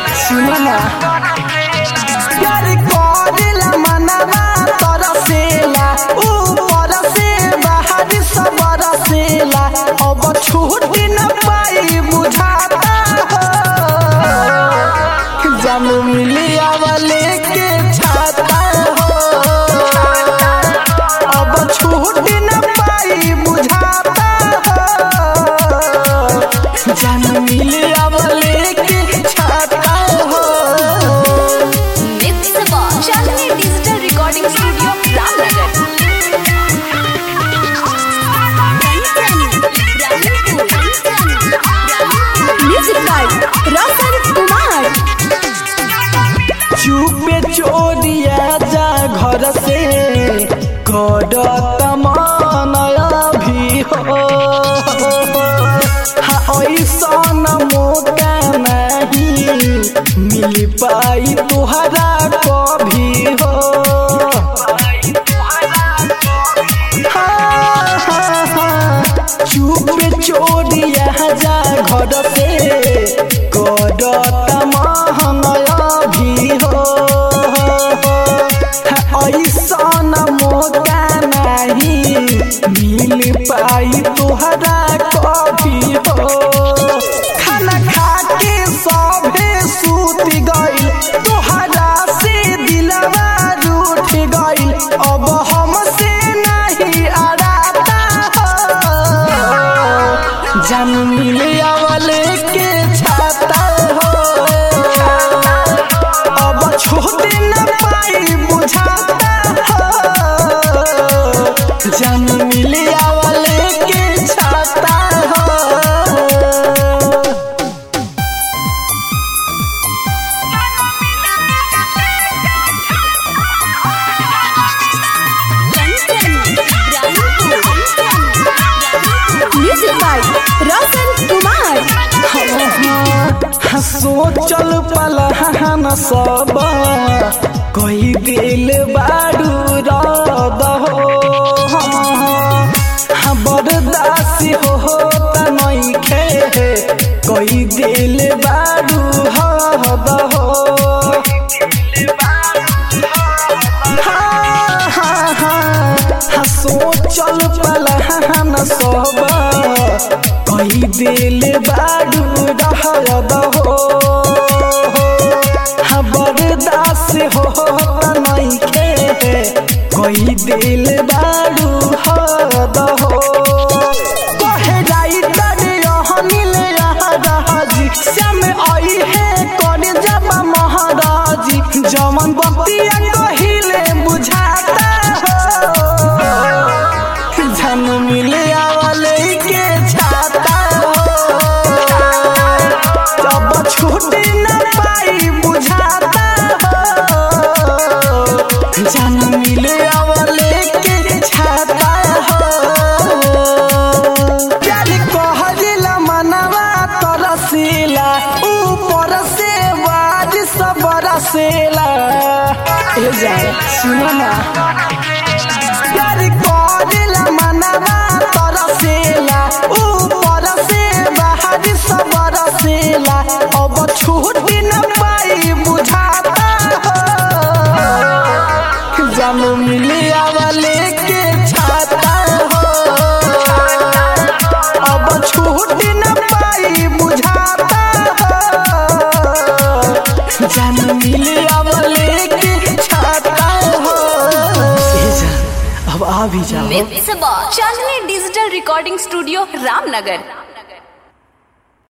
सुनो ना यार कोदिला मनवा तरसेला ऊपर से बाहर सब रसेला अब छूट न पाई बुझाता हो जब मिलिया वाले के छाता हो अब छूट न पाई बुझाता हो जब मिलिया वाले के छाता हो। Chandni digital recording studio Ramnagar. Music by Roshan Kumar. चुपे चोरिया जा घर से करत मनया भी हो ऐसन मौका नहीं मिल पाई तुहरा कभी हो। चुपे चोरिया जा घर से करत मनया भी हो ऐसन मौका नहीं मिल पाई तुहरा कभी हो। खाना खा के सभे सूत गइल तुहरा से दिलवा रूठ गइल अब हमसे नहीं अड़ाता हो जन मिले वाले के छाता हो अब छूट न पाई बुझाता हो जन मिले वाले के छाता हो। Music by Roshan Kumar. सोचल पलहन सब कोई दिल बाडू रद हो बरदासी हो तनखे कोई दिल बाडू हद हो। सोचल पलहन सब कोई दिल बाडू रहद हो बरदास हो तनखे कोई दिल बाडू हद हो। कहे राइटर अनिल राजी श्याम आई है कर जब महाराजी जमन बतिया कहिले बुझाता हो जन मिले वाले के छाता हो जब छूट न पाई बुझाता हो जन मिले वाले के छाता हो। प्यार कहला मनवा तरसेला ऊपर से बाज सब रसेला सुनो ना प्यार कहला मनवा तरसेला ऊपर से बाहर सब रसेला अब छूट न पाई बुझाता हो जब मिलिया वाले के छाता हो अब छूट न पाई बुझाता हो जब मिलिया वाले के छाता हो। अब आ भी जाओ। Chandni digital recording studio Ramnagar.